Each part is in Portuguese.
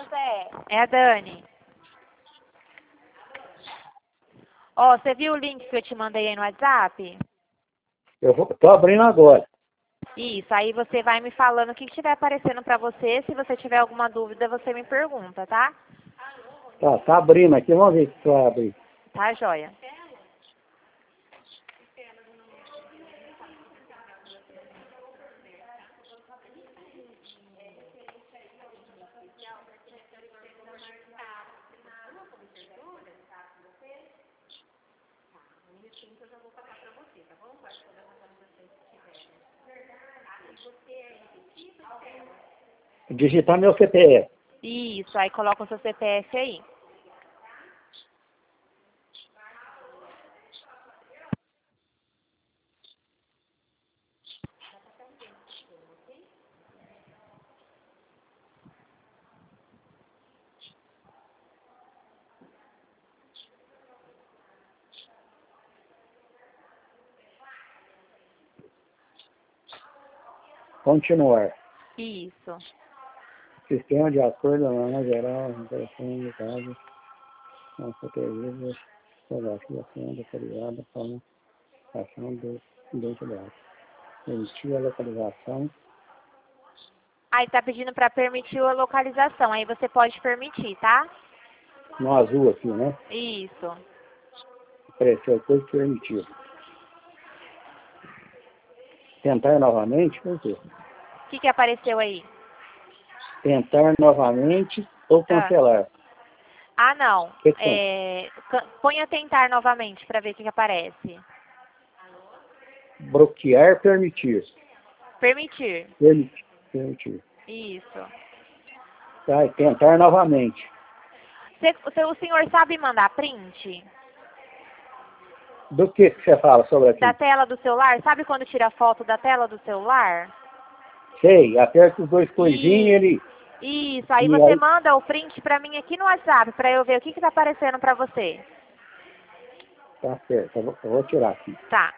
José? É a Dani. Ó, você viu o link que eu te mandei aí no WhatsApp? Tô abrindo agora. Isso, aí você vai me falando o que estiver aparecendo pra você. Se você tiver alguma dúvida, você me pergunta, tá? Tá abrindo aqui, vamos ver se vai abrir. Tá, joia. Digitar meu CPF. Isso, aí coloca o seu CPF aí. Continuar. Isso. Sistema de acordo, norma geral, interação de dados, nossa terrível, fotografia, fundo, perigosa, forma, ação de identidade. Permitir a localização. Aí tá pedindo pra permitir a localização. Aí você pode permitir, tá? No azul aqui, né? Isso. Apareceu coisa permitida. Tentar novamente, por quê? O que apareceu aí? Tentar novamente ou cancelar. Ah, não. Que são? Ponha tentar novamente pra ver o que aparece. Bloquear, permitir. Permitir. Permitir. Isso. Tá, e tentar novamente. O senhor sabe mandar print? Do que você fala sobre aqui? Da tela do celular? Sabe quando tira foto da tela do celular? Sei, aperta os dois coisinhos e ele... Isso, aí E você aí? manda o print pra mim aqui no WhatsApp, pra eu ver o que tá aparecendo pra você. Tá certo, eu vou tirar aqui. Tá.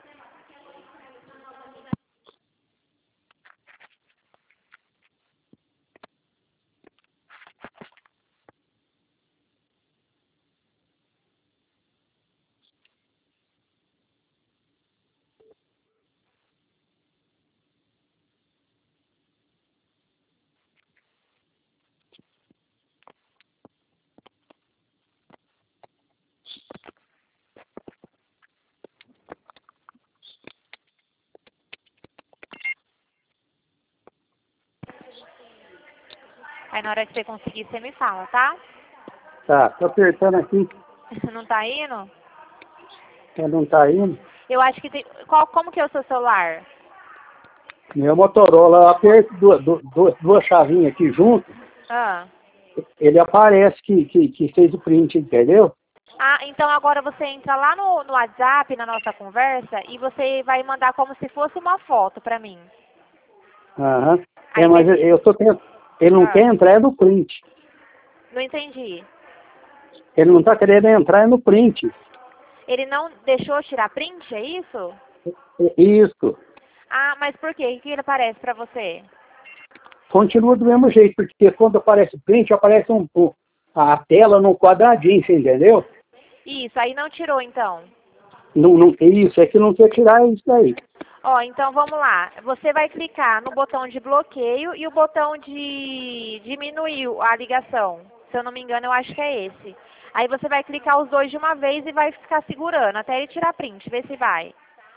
Aí na hora que você conseguir, você me fala, tá? Tá, tô apertando aqui, Não tá indo? não tá indo. Eu acho que tem... Como que é o seu celular? Meu Motorola, eu aperto duas chavinhas aqui junto, Ah. ele aparece que fez o print, entendeu? Ah, então agora você entra lá no WhatsApp, na nossa conversa, e você vai mandar como se fosse uma foto pra mim. Aham. Aí Mas vai... eu tô tentando... Ele não quer entrar é no print. Não entendi. Ele não tá querendo entrar é no print. Ele não deixou tirar print, é isso? Isso. Ah, mas por quê? O que ele aparece pra você? Continua do mesmo jeito, porque quando aparece print, aparece a tela num quadradinho, você entendeu? Isso, aí não tirou então. Isso, é que não quer tirar isso daí. Ó, então vamos lá. Você vai clicar no botão de bloqueio e o botão de diminuir a ligação. Se eu não me engano, eu acho que é esse. Aí você vai clicar os dois de uma vez e vai ficar segurando até ele tirar print, vê se vai.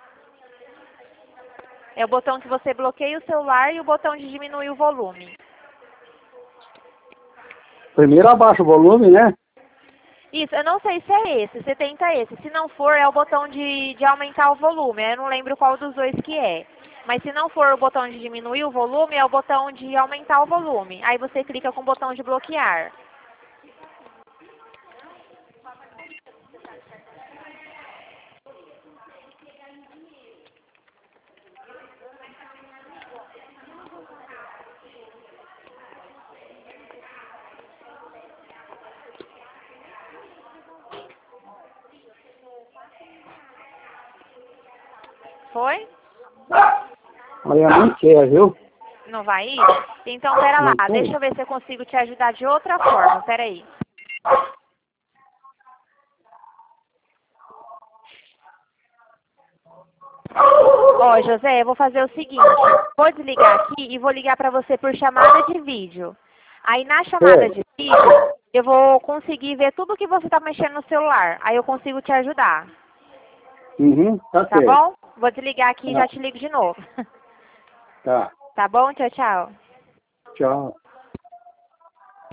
É o botão que você bloqueia o celular e o botão de diminuir o volume. Primeiro abaixa o volume, né? Isso, eu não sei se é esse, você tenta esse. Se não for, é o botão de aumentar o volume. Eu não lembro qual dos dois que é. Mas se não for o botão de diminuir o volume, é o botão de aumentar o volume. Aí você clica com o botão de bloquear. Foi? Olha, não quer, viu? Não vai ir? Então, pera lá, Não tem? deixa eu ver se eu consigo te ajudar de outra forma, pera aí. Ó, José, eu vou fazer o seguinte, vou desligar aqui e vou ligar para você por chamada de vídeo. Aí na chamada de vídeo, eu vou conseguir ver tudo que você está mexendo no celular. Aí eu consigo te ajudar. Uhum, tá Tá certo. bom? Vou desligar aqui e Tá. já te ligo de novo. Tá. Tá bom? Tchau, tchau. Tchau.